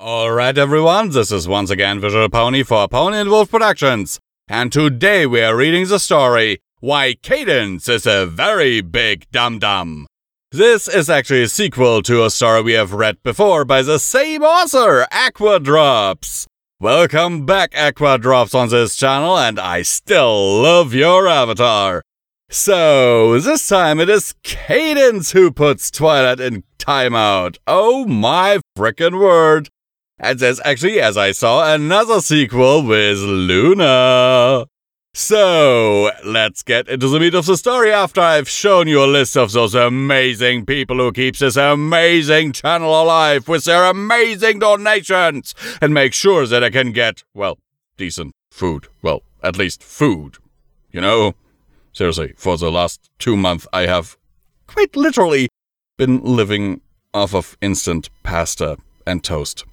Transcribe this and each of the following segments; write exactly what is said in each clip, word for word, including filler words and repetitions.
Alright everyone, this is once again Visual Pony for Pony and Wolf Productions, and today we are reading the story, Why Cadance is a Very Big Dum-Dum. This is actually a sequel to a story we have read before by the same author, Aquadrops. Welcome back Aquadrops on this channel, and I still love your avatar. So, this time it is Cadance who puts Twilight in timeout. Oh my frickin' word. And there's actually, as I saw, another sequel with Luna. So, let's get into the meat of the story after I've shown you a list of those amazing people who keeps this amazing channel alive with their amazing donations and make sure that I can get, well, decent food. Well, at least food. You know? Seriously, for the last two months I have, quite literally, been living off of instant pasta and toast.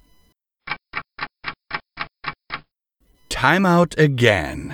Time out again.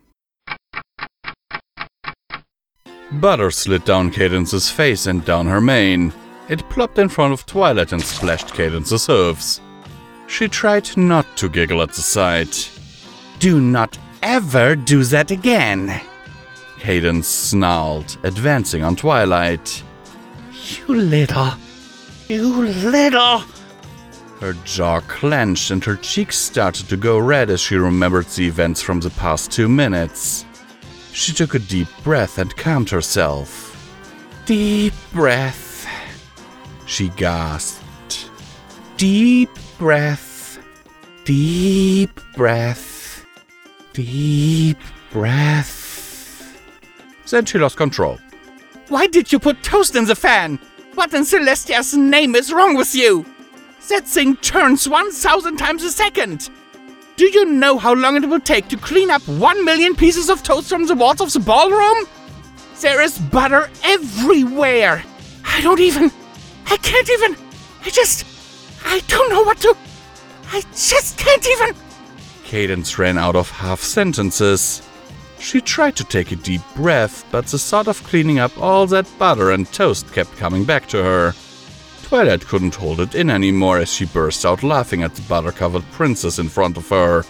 Butter slid down Cadance's face and down her mane. It plopped in front of Twilight and splashed Cadance's hooves. She tried not to giggle at the sight. "Do not ever do that again," Cadance snarled, advancing on Twilight. "You little... you little..." Her jaw clenched and her cheeks started to go red as she remembered the events from the past two minutes. She took a deep breath and calmed herself. Deep breath. She gasped. Deep breath. Deep breath. Deep breath. Then she lost control. "Why did you put toast in the fan? What in Celestia's name is wrong with you? That thing turns one thousand times a second. Do you know how long it will take to clean up one million pieces of toast from the walls of the ballroom? There is butter everywhere. I don't even... I can't even... I just... I don't know what to... I just can't even..." Cadance ran out of half sentences. She tried to take a deep breath, but the thought of cleaning up all that butter and toast kept coming back to her. Twilight couldn't hold it in anymore as she burst out laughing at the butter-covered princess in front of her.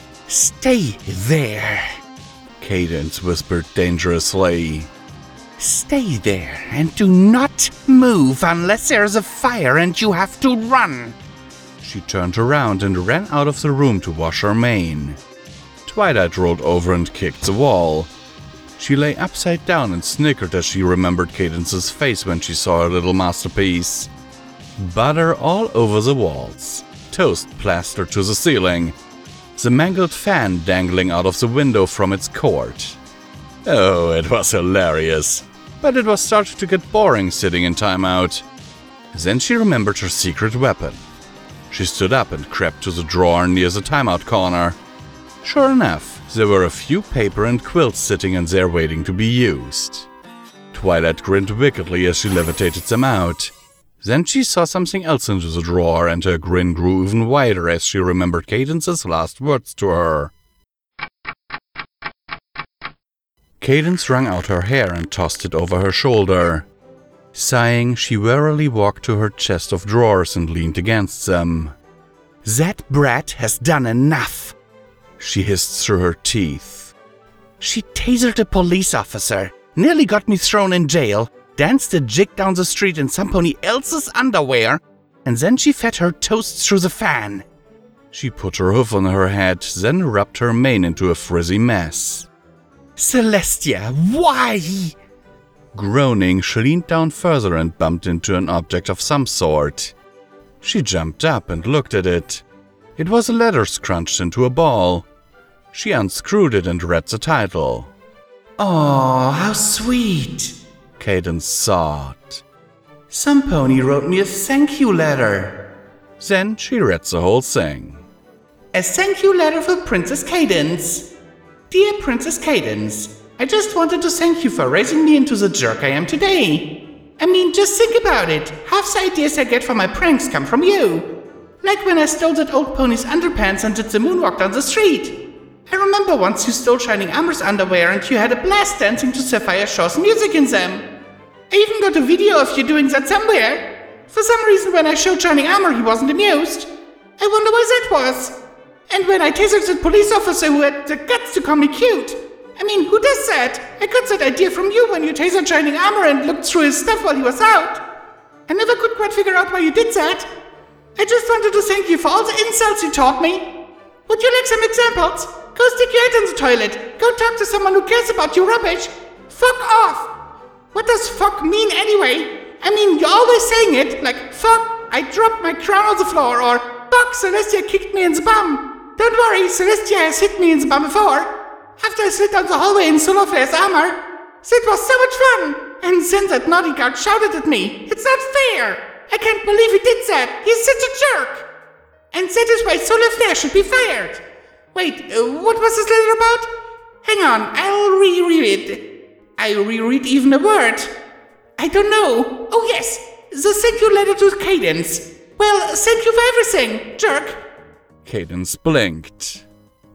"Stay there," Cadance whispered dangerously. "Stay there and do not move unless there's a fire and you have to run." She turned around and ran out of the room to wash her mane. Twilight rolled over and kicked the wall. She lay upside down and snickered as she remembered Cadance's face when she saw her little masterpiece. Butter all over the walls, toast plastered to the ceiling, the mangled fan dangling out of the window from its cord. Oh, it was hilarious, but it was starting to get boring sitting in timeout. Then she remembered her secret weapon. She stood up and crept to the drawer near the timeout corner. Sure enough, there were a few paper and quilts sitting in there waiting to be used. Twilight grinned wickedly as she levitated them out. Then she saw something else into the drawer, and her grin grew even wider as she remembered Cadance's last words to her. Cadance wrung out her hair and tossed it over her shoulder. Sighing, she wearily walked to her chest of drawers and leaned against them. "That brat has done enough," she hissed through her teeth. "She tasered a police officer, nearly got me thrown in jail, danced a jig down the street in somebody else's underwear, and then she fed her toast through the fan." She put her hoof on her head, then rubbed her mane into a frizzy mess. "Celestia, why?" Groaning, she leaned down further and bumped into an object of some sort. She jumped up and looked at it. It was a letter scrunched into a ball. She unscrewed it and read the title. "Oh, how sweet," Cadance sobbed. "Some pony wrote me a thank you letter." Then she read the whole thing. "A thank you letter for Princess Cadance. Dear Princess Cadance, I just wanted to thank you for raising me into the jerk I am today. I mean, just think about it. Half the ideas I get for my pranks come from you. Like when I stole that old pony's underpants and did the moonwalk down the street. I remember once you stole Shining Armor's underwear and you had a blast dancing to Sapphire Shaw's music in them. I even got a video of you doing that somewhere. For some reason when I showed Shining Armor he wasn't amused. I wonder why that was. And when I tasered the police officer who had the guts to call me cute. I mean, who does that? I got that idea from you when you tasered Shining Armor and looked through his stuff while he was out. I never could quite figure out why you did that. I just wanted to thank you for all the insults you taught me. Would you like some examples? Go stick your head in the toilet. Go talk to someone who cares about your rubbish. Fuck off. What does fuck mean anyway? I mean, you're always saying it, like, fuck, I dropped my crown on the floor, or fuck, Celestia kicked me in the bum. Don't worry, Celestia has hit me in the bum before. After I slid down the hallway in Solar Flare's armor. It was so much fun. And then that naughty guard shouted at me. It's not fair. I can't believe he did that. He's such a jerk. And that is why Solar Flare should be fired. Wait, uh, what was this letter about? Hang on, I'll reread it. I reread even a word. I don't know. Oh yes, the thank you letter to Cadence. Well, thank you for everything, jerk. Cadence blinked.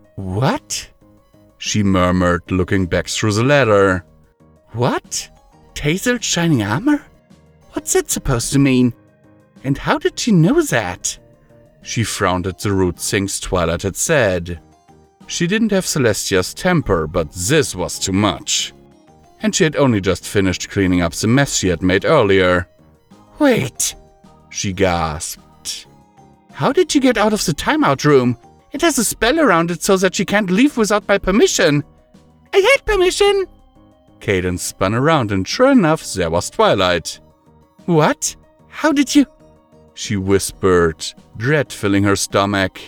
What? She murmured, looking back through the letter. What? Tasered Shining Armor? What's that supposed to mean? And how did she know that? She frowned at the rude things Twilight had said. She didn't have Celestia's temper, but this was too much. And she had only just finished cleaning up the mess she had made earlier. Wait, she gasped. How did you get out of the timeout room? It has a spell around it so that she can't leave without my permission. I had permission. Cadence spun around and sure enough, there was Twilight. What? How did you? She whispered, dread filling her stomach.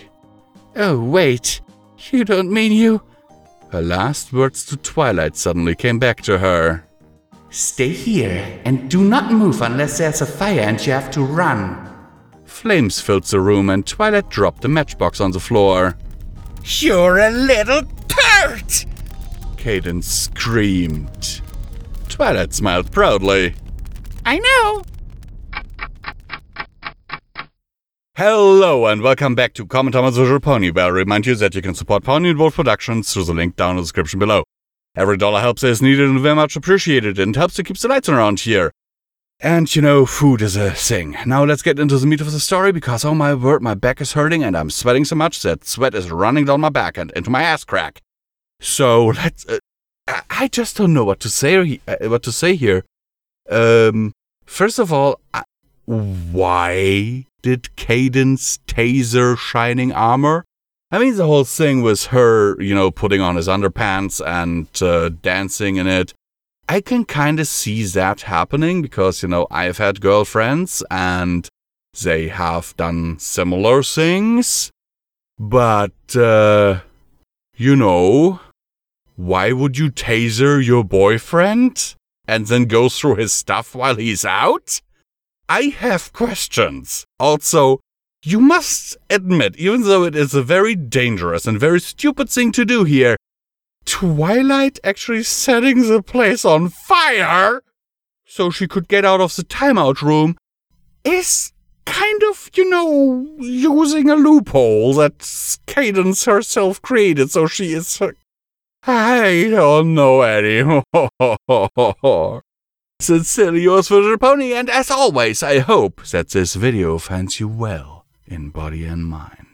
Oh, wait. You don't mean you? Her last words to Twilight suddenly came back to her. Stay here and do not move unless there's a fire and you have to run. Flames filled the room and Twilight dropped the matchbox on the floor. You're a little pervert! Cadence screamed. Twilight smiled proudly. I know! Hello and welcome back to Common Thomas Visual Pony, where I remind you that you can support Pony and Wolf Productions through the link down in the description below. Every dollar helps as needed and very much appreciated and helps to keep the lights on around here. And you know, food is a thing. Now let's get into the meat of the story because oh my word, my back is hurting and I'm sweating so much that sweat is running down my back and into my ass crack. So let's... Uh, I just don't know what to say, uh, what to say here. Um, first of all, I, why did Cadence taser Shining Armor? I mean, the whole thing was her, you know, putting on his underpants and uh, dancing in it. I can kind of see that happening because, you know, I've had girlfriends and they have done similar things. But, uh, you know, why would you taser your boyfriend and then go through his stuff while he's out? I have questions. Also, you must admit, even though it is a very dangerous and very stupid thing to do here, Twilight actually setting the place on fire so she could get out of the timeout room is kind of, you know, using a loophole that Cadence herself created, so she is... I don't know anymore. Sincerely yours, Visual Pony, and as always, I hope that this video finds you well in body and mind.